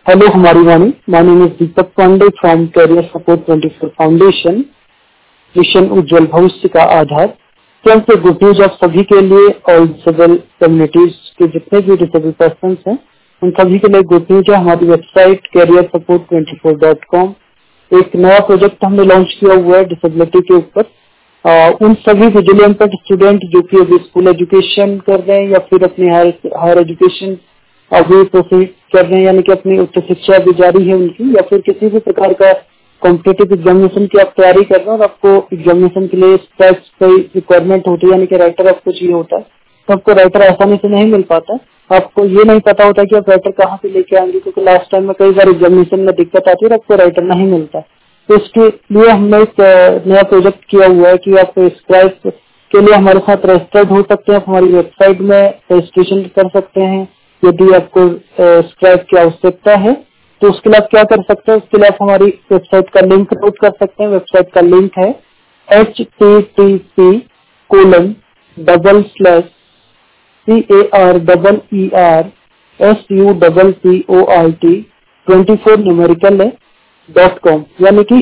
Hello, हमारी वाणी. My name is Deepak Pandey from Career Support 24 Foundation. Mission उज्जवल भविष्य का आधार. तुरंत गुड न्यूज आप सभी के लिए और डिसेबल कम्युनिटीज के जितने भी डिसेबल पर्सन हैं उन सभी के लिए गुड न्यूज है. हमारी वेबसाइट careersupport24.com एक नया प्रोजेक्ट हमने लॉन्च किया हुआ है डिसेबिलिटी के ऊपर. उन सभी विजुअली इम्पेयर्ड स्टूडेंट जो कि अभी स्कूल एजुकेशन कर रहे हैं या फिर अपनी हायर एजुकेशन अभी प्रोसीड कर रहे हैं, यानी कि अपनी उच्च शिक्षा भी जारी है उनकी, या फिर किसी भी प्रकार का कॉम्पिटेटिव एग्जामिनेशन की आप तैयारी कर रहे हैं और आपको एग्जामिनेशन के लिए स्टेप्स कोई रिक्वायरमेंट होती है, यानी कि राइटर आपको चाहिए होता है, तो आपको राइटर आसानी से नहीं मिल पाता है. आपको ये नहीं पता होता कि आप राइटर कहाँ से लेके आएंगे, क्योंकि लास्ट टाइम में कई बार एग्जामिनेशन में दिक्कत आती है और आपको राइटर नहीं मिलता. तो इसके लिए हमने एक नया प्रोजेक्ट किया हुआ है कि आप स्क्राइब के लिए हमारे साथ रजिस्टर्ड हो सकते हैं. आप हमारी वेबसाइट में रजिस्ट्रेशन कर सकते हैं. यदि आपको स्क्राइब की आवश्यकता है तो उसके लिए आप क्या कर सकते हैं, उसके लिए आप हमारी वेबसाइट का लिंक नोट कर सकते हैं. वेबसाइट का लिंक है http://careersupport24 न्यूमेरिकल है .com, यानी कि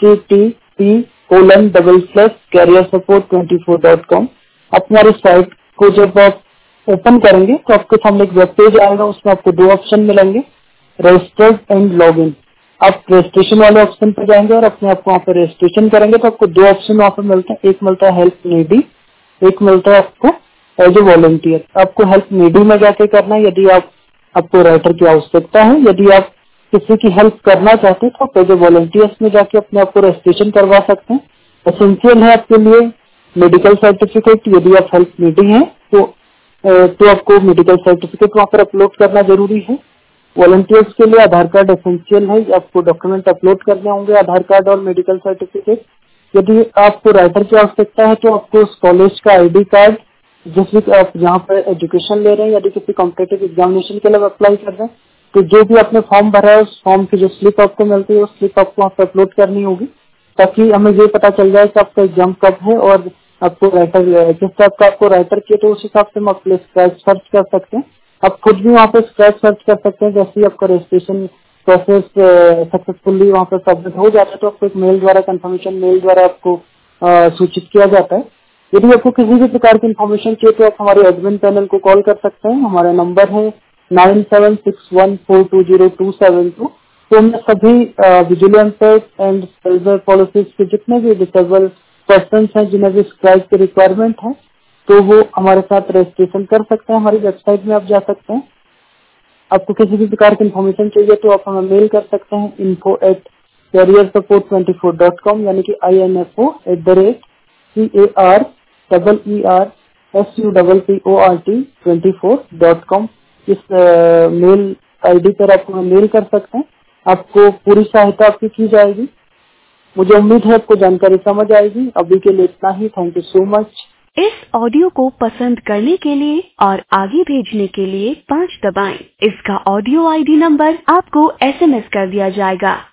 http://careersupport24.com. आप हमारी साइट को जब आप ओपन करेंगे तो आपके सामने एक वेब पेज आएगा. उसमें आपको दो ऑप्शन मिलेंगे, रजिस्टर्ड एंड लॉग इन. आप रजिस्ट्रेशन वाले ऑप्शन पर जाएंगे और अपने आप को वहाँ पर रजिस्ट्रेशन करेंगे तो आपको दो ऑप्शन वहाँ पर मिलते हैं. एक मिलता है हेल्प नीडी, एक मिलता है आपको एज ए वॉलंटियर. आपको हेल्प नीडी में जाके करना है यदि आपको राइटर की आवश्यकता है. यदि आप किसी की हेल्प करना चाहते हैं तो आप एज ए वॉलंटियर्स में जाके अपने आप को रजिस्ट्रेशन करवा सकते हैं. एसेंशियल है आपके लिए मेडिकल सर्टिफिकेट. यदि आप हेल्प नीडी है तो आपको मेडिकल सर्टिफिकेट वहाँ पर अपलोड करना जरूरी है. वॉलंटियर्स के लिए आधार कार्ड एसेंशियल है. आपको डॉक्यूमेंट अपलोड करने होंगे, आधार कार्ड और मेडिकल सर्टिफिकेट. यदि आपको राइटर की आवश्यकता है तो आपको उस कॉलेज का आईडी कार्ड, जिस भी आप जहाँ पर एजुकेशन ले रहे हैं, यदि किसी कॉम्पिटेटिव एग्जामिनेशन के लिए अप्लाई कर रहे हैं तो जो भी आपने फॉर्म भरा है उस फॉर्म की जो स्लिप आपको मिलती है उस स्लिप आपको वहाँ पर अपलोड करनी होगी, ताकि हमें ये पता चल जाए कि आपका एग्जाम कब है और आपको राइटर जिस टाइप का आपको राइटर किया तो उस हिसाब से हम आपके लिए स्क्रैच सर्च कर सकते हैं. आप खुद भी वहाँ पे स्क्रैच सर्च कर सकते हैं. जैसे ही आपका रजिस्ट्रेशन प्रोसेस सक्सेसफुली वहाँ पे सबमिट हो जाता है तो आपको एक मेल द्वारा कंफर्मेशन मेल द्वारा आपको सूचित किया जाता है. यदि आपको किसी भी प्रकार की इन्फॉर्मेशन चाहिए तो आप हमारे एडमिन पैनल को कॉल कर सकते हैं. हमारा नंबर है 9761420272. तो हमने सभी विजुअली इम्पेयर्ड एंड सेल्वर पॉलिसीज के जितने भी डिसेबल पर्सन हैं जिन्हें भी स्क्राइब की रिक्वायरमेंट है तो वो हमारे साथ रजिस्ट्रेशन कर सकते हैं. हमारी वेबसाइट में आप जा सकते हैं. आपको किसी भी प्रकार की इन्फॉर्मेशन चाहिए तो आप हमें मेल कर सकते हैं info@careersupport24.com, यानी कि info@careersupport24.com. इस मेल आईडी पर आप हमें मेल कर सकते हैं. आपको पूरी सहायता आपकी की जाएगी. मुझे उम्मीद है आपको जानकारी समझ आएगी. अभी के लिए इतना ही. Thank you so much. इस ऑडियो को पसंद करने के लिए और आगे भेजने के लिए 5 दबाएं. इसका ऑडियो आईडी नंबर आपको SMS कर दिया जाएगा.